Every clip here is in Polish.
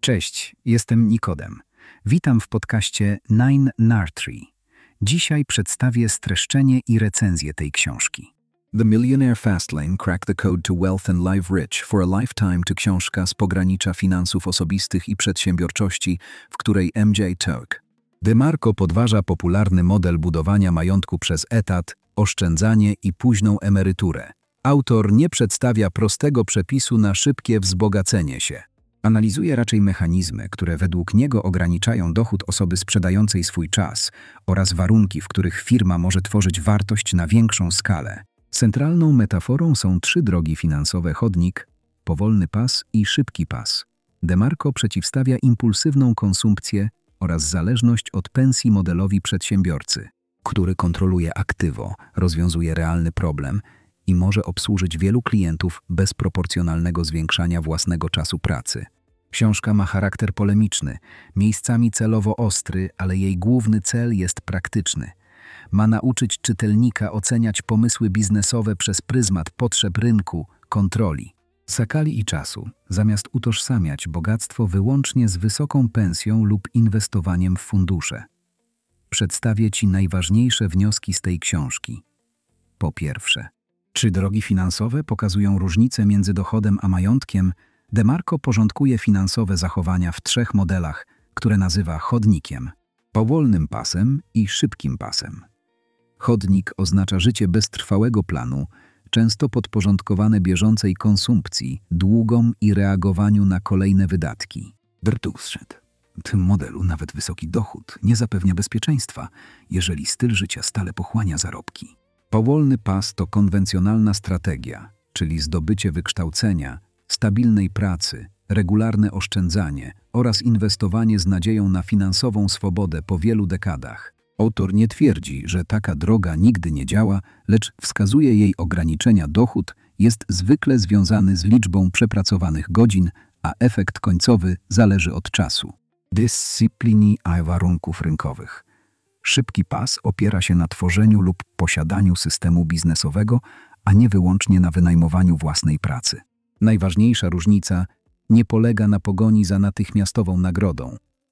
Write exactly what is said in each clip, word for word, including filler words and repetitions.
Cześć, jestem Nikodem. Witam w podcaście Nine Nartree. Dzisiaj przedstawię streszczenie i recenzję tej książki. The Millionaire Fastlane Crack the Code to Wealth and Live Rich for a Lifetime to książka z pogranicza finansów osobistych i przedsiębiorczości, w której M J Took. DeMarco podważa popularny model budowania majątku przez etat, oszczędzanie i późną emeryturę. Autor nie przedstawia prostego przepisu na szybkie wzbogacenie się. Analizuje raczej mechanizmy, które według niego ograniczają dochód osoby sprzedającej swój czas oraz warunki, w których firma może tworzyć wartość na większą skalę. Centralną metaforą są trzy drogi finansowe: chodnik, powolny pas i szybki pas. DeMarco przeciwstawia impulsywną konsumpcję oraz zależność od pensji modelowi przedsiębiorcy, który kontroluje aktywo, rozwiązuje realny problem i może obsłużyć wielu klientów bez proporcjonalnego zwiększania własnego czasu pracy. Książka ma charakter polemiczny, miejscami celowo ostry, ale jej główny cel jest praktyczny. Ma nauczyć czytelnika oceniać pomysły biznesowe przez pryzmat potrzeb rynku, kontroli, skali i czasu, zamiast utożsamiać bogactwo wyłącznie z wysoką pensją lub inwestowaniem w fundusze. Przedstawię Ci najważniejsze wnioski z tej książki. Po pierwsze, trzy drogi finansowe pokazują różnicę między dochodem a majątkiem. DeMarco porządkuje finansowe zachowania w trzech modelach, które nazywa chodnikiem, powolnym pasem i szybkim pasem. Chodnik oznacza życie bez trwałego planu, często podporządkowane bieżącej konsumpcji, długom i reagowaniu na kolejne wydatki. Drtuszyt. W tym modelu nawet wysoki dochód nie zapewnia bezpieczeństwa, jeżeli styl życia stale pochłania zarobki. Powolny pas to konwencjonalna strategia, czyli zdobycie wykształcenia, stabilnej pracy, regularne oszczędzanie oraz inwestowanie z nadzieją na finansową swobodę po wielu dekadach. Autor nie twierdzi, że taka droga nigdy nie działa, lecz wskazuje jej ograniczenia. Dochód jest zwykle związany z liczbą przepracowanych godzin, a efekt końcowy zależy od czasu, dyscypliny i warunków rynkowych. Szybki pas opiera się na tworzeniu lub posiadaniu systemu biznesowego, a nie wyłącznie na wynajmowaniu własnej pracy. Najważniejsza różnica nie polega na pogoni za natychmiastową nagrodą.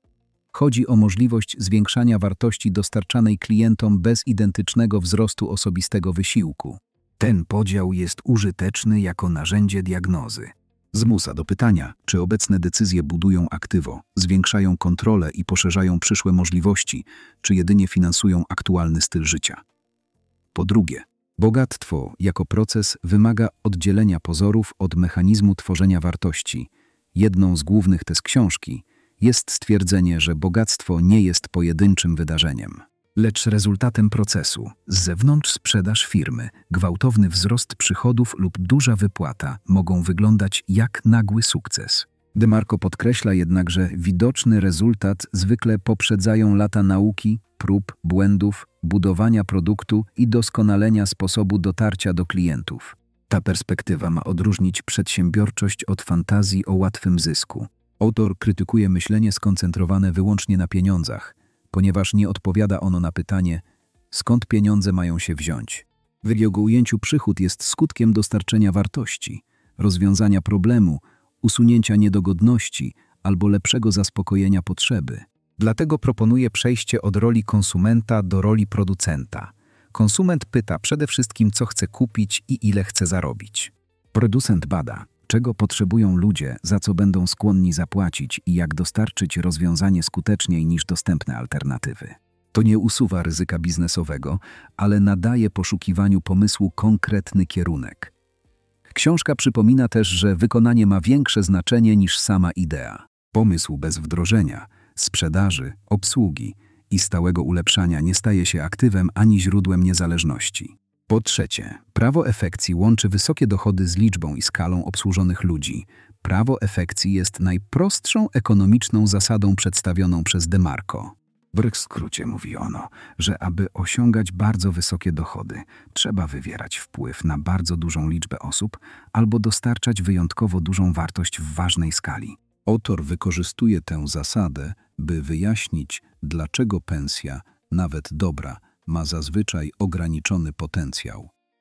Chodzi o możliwość zwiększania wartości dostarczanej klientom bez identycznego wzrostu osobistego wysiłku. Ten podział jest użyteczny jako narzędzie diagnozy. Zmusza do pytania, czy obecne decyzje budują aktywo, zwiększają kontrolę i poszerzają przyszłe możliwości, czy jedynie finansują aktualny styl życia. Po drugie, bogactwo jako proces wymaga oddzielenia pozorów od mechanizmu tworzenia wartości. Jedną z głównych tez książki jest stwierdzenie, że bogactwo nie jest pojedynczym wydarzeniem, lecz rezultatem procesu. Z zewnątrz sprzedaż firmy, gwałtowny wzrost przychodów lub duża wypłata mogą wyglądać jak nagły sukces. DeMarco podkreśla jednak, że widoczny rezultat zwykle poprzedzają lata nauki, prób, błędów, budowania produktu i doskonalenia sposobu dotarcia do klientów. Ta perspektywa ma odróżnić przedsiębiorczość od fantazji o łatwym zysku. Autor krytykuje myślenie skoncentrowane wyłącznie na pieniądzach, ponieważ nie odpowiada ono na pytanie, skąd pieniądze mają się wziąć. W jego ujęciu przychód jest skutkiem dostarczenia wartości, rozwiązania problemu, usunięcia niedogodności albo lepszego zaspokojenia potrzeby. Dlatego proponuje przejście od roli konsumenta do roli producenta. Konsument pyta przede wszystkim, co chce kupić i ile chce zarobić. Producent bada, czego potrzebują ludzie, za co będą skłonni zapłacić i jak dostarczyć rozwiązanie skuteczniej niż dostępne alternatywy. To nie usuwa ryzyka biznesowego, ale nadaje poszukiwaniu pomysłu konkretny kierunek. Książka przypomina też, że wykonanie ma większe znaczenie niż sama idea. Pomysł bez wdrożenia, sprzedaży, obsługi i stałego ulepszania nie staje się aktywem ani źródłem niezależności. Po trzecie, prawo efekcji łączy wysokie dochody z liczbą i skalą obsłużonych ludzi. Prawo efekcji jest najprostszą ekonomiczną zasadą przedstawioną przez DeMarco. W skrócie mówi ono, że aby osiągać bardzo wysokie dochody, trzeba wywierać wpływ na bardzo dużą liczbę osób albo dostarczać wyjątkowo dużą wartość w ważnej skali. Autor wykorzystuje tę zasadę, by wyjaśnić, dlaczego pensja, nawet dobra, ma zazwyczaj ograniczony potencjał.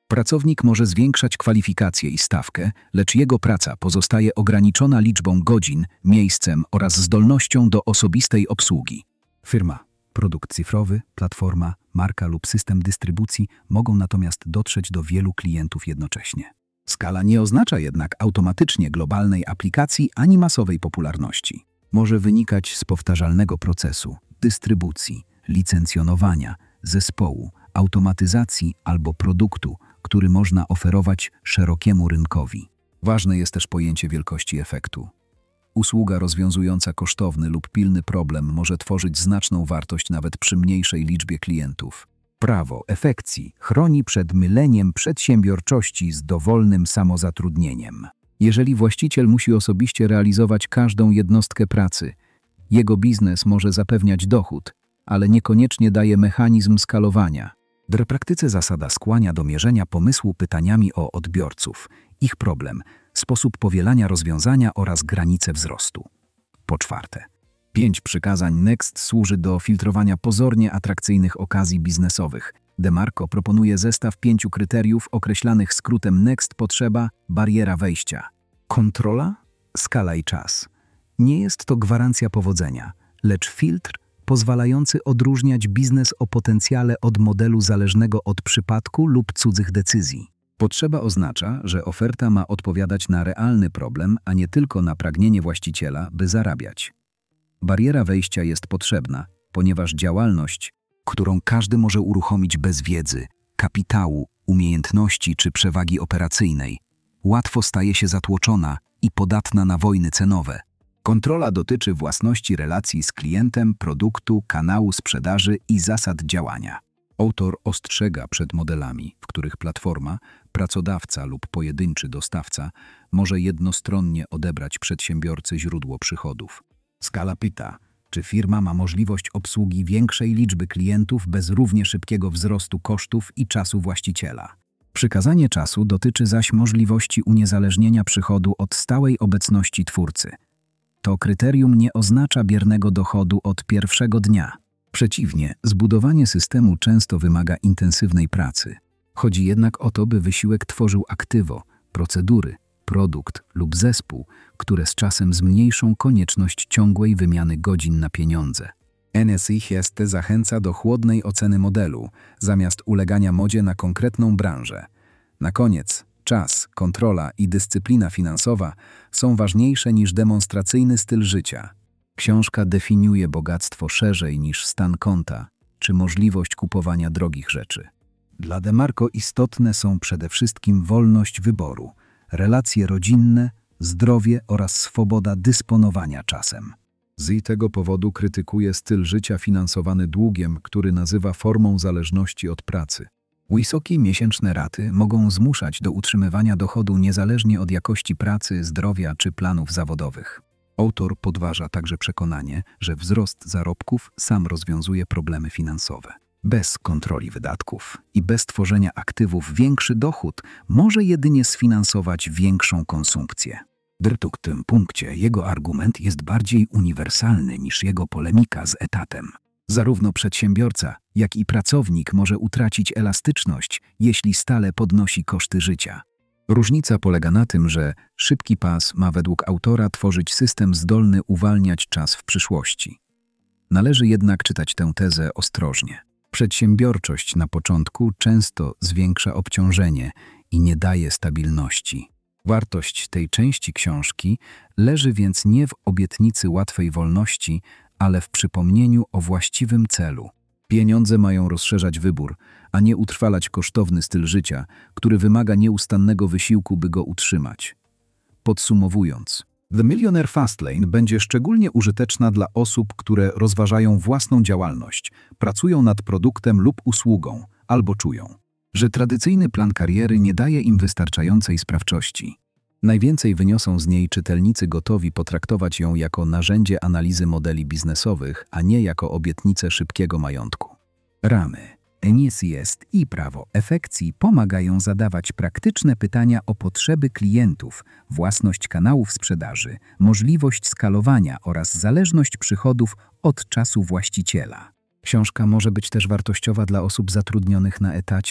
Pracownik może zwiększać kwalifikacje i stawkę, lecz jego praca pozostaje ograniczona liczbą godzin, miejscem oraz zdolnością do osobistej obsługi. Firma, produkt cyfrowy, platforma, marka lub system dystrybucji mogą natomiast dotrzeć do wielu klientów jednocześnie. Skala nie oznacza jednak automatycznie globalnej aplikacji ani masowej popularności. Może wynikać z powtarzalnego procesu, dystrybucji, licencjonowania, zespołu, automatyzacji albo produktu, który można oferować szerokiemu rynkowi. Ważne jest też pojęcie wielkości efektu. Usługa rozwiązująca kosztowny lub pilny problem może tworzyć znaczną wartość nawet przy mniejszej liczbie klientów. Prawo efekcji chroni przed myleniem przedsiębiorczości z dowolnym samozatrudnieniem. Jeżeli właściciel musi osobiście realizować każdą jednostkę pracy, jego biznes może zapewniać dochód, ale niekoniecznie daje mechanizm skalowania. W praktyce zasada skłania do mierzenia pomysłu pytaniami o odbiorców, ich problem, sposób powielania rozwiązania oraz granice wzrostu. Po czwarte, Pięć przykazań Next służy do filtrowania pozornie atrakcyjnych okazji biznesowych. DeMarco proponuje zestaw pięciu kryteriów określanych skrótem Next: potrzeba, bariera wejścia. Kontrola, skala i czas. Nie jest to gwarancja powodzenia, lecz filtr pozwalający odróżniać biznes o potencjale od modelu zależnego od przypadku lub cudzych decyzji. Potrzeba oznacza, że oferta ma odpowiadać na realny problem, a nie tylko na pragnienie właściciela, by zarabiać. Bariera wejścia jest potrzebna, ponieważ działalność, którą każdy może uruchomić bez wiedzy, kapitału, umiejętności czy przewagi operacyjnej, łatwo staje się zatłoczona i podatna na wojny cenowe. Kontrola dotyczy własności relacji z klientem, produktu, kanału sprzedaży i zasad działania. Autor ostrzega przed modelami, w których platforma, pracodawca lub pojedynczy dostawca może jednostronnie odebrać przedsiębiorcy źródło przychodów. Skala pyta, czy firma ma możliwość obsługi większej liczby klientów bez równie szybkiego wzrostu kosztów i czasu właściciela. Przykazanie czasu dotyczy zaś możliwości uniezależnienia przychodu od stałej obecności twórcy. To kryterium nie oznacza biernego dochodu od pierwszego dnia. Przeciwnie, zbudowanie systemu często wymaga intensywnej pracy. Chodzi jednak o to, by wysiłek tworzył aktywo, procedury, produkt lub zespół, które z czasem zmniejszą konieczność ciągłej wymiany godzin na pieniądze. N S I H S T zachęca do chłodnej oceny modelu, zamiast ulegania modzie na konkretną branżę. Na koniec, czas, kontrola i dyscyplina finansowa są ważniejsze niż demonstracyjny styl życia. Książka definiuje bogactwo szerzej niż stan konta czy możliwość kupowania drogich rzeczy. Dla DeMarco istotne są przede wszystkim wolność wyboru, relacje rodzinne, zdrowie oraz swoboda dysponowania czasem. Z tego powodu krytykuje styl życia finansowany długiem, który nazywa formą zależności od pracy. Wysokie miesięczne raty mogą zmuszać do utrzymywania dochodu niezależnie od jakości pracy, zdrowia czy planów zawodowych. Autor podważa także przekonanie, że wzrost zarobków sam rozwiązuje problemy finansowe. Bez kontroli wydatków i bez tworzenia aktywów większy dochód może jedynie sfinansować większą konsumpcję. W tym punkcie jego argument jest bardziej uniwersalny niż jego polemika z etatem. Zarówno przedsiębiorca, jak i pracownik może utracić elastyczność, jeśli stale podnosi koszty życia. Różnica polega na tym, że szybki pas ma według autora tworzyć system zdolny uwalniać czas w przyszłości. Należy jednak czytać tę tezę ostrożnie. Przedsiębiorczość na początku często zwiększa obciążenie i nie daje stabilności. Wartość tej części książki leży więc nie w obietnicy łatwej wolności, ale w przypomnieniu o właściwym celu. Pieniądze mają rozszerzać wybór, a nie utrwalać kosztowny styl życia, który wymaga nieustannego wysiłku, by go utrzymać. Podsumowując, The Millionaire Fastlane będzie szczególnie użyteczna dla osób, które rozważają własną działalność, pracują nad produktem lub usługą, albo czują, że tradycyjny plan kariery nie daje im wystarczającej sprawczości. Najwięcej wyniosą z niej czytelnicy gotowi potraktować ją jako narzędzie analizy modeli biznesowych, a nie jako obietnicę szybkiego majątku. Ramy, N S I H S T i prawo efekcji pomagają zadawać praktyczne pytania o potrzeby klientów, własność kanałów sprzedaży, możliwość skalowania oraz zależność przychodów od czasu właściciela. Książka może być też wartościowa dla osób zatrudnionych na etacie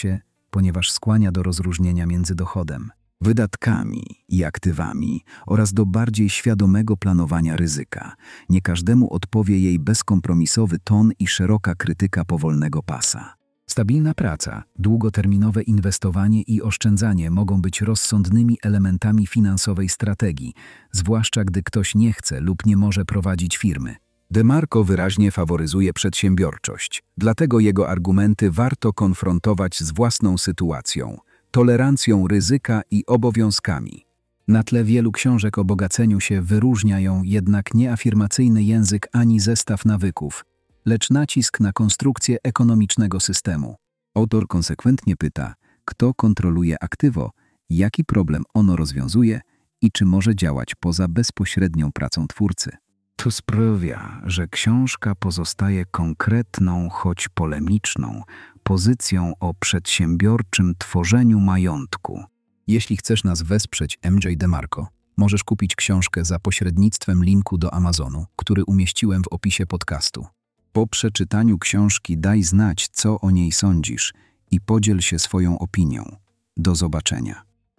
ponieważ skłania do rozróżnienia między dochodem, wydatkami i aktywami oraz do bardziej świadomego planowania ryzyka. Nie każdemu odpowie jej bezkompromisowy ton i szeroka krytyka powolnego pasa. Stabilna praca, długoterminowe inwestowanie i oszczędzanie mogą być rozsądnymi elementami finansowej strategii, zwłaszcza gdy ktoś nie chce lub nie może prowadzić firmy. DeMarco wyraźnie faworyzuje przedsiębiorczość, dlatego jego argumenty warto konfrontować z własną sytuacją, tolerancją ryzyka i obowiązkami. Na tle wielu książek o bogaceniu się wyróżniają jednak nie afirmacyjny język ani zestaw nawyków, lecz nacisk na konstrukcję ekonomicznego systemu. Autor konsekwentnie pyta, kto kontroluje aktywo, jaki problem ono rozwiązuje i czy może działać poza bezpośrednią pracą twórcy. To sprawia, że książka pozostaje konkretną, choć polemiczną, pozycją o przedsiębiorczym tworzeniu majątku. Jeśli chcesz nas wesprzeć, M J DeMarco, możesz kupić książkę za pośrednictwem linku do Amazonu, który umieściłem w opisie podcastu. Po przeczytaniu książki daj znać, co o niej sądzisz i podziel się swoją opinią. Do zobaczenia.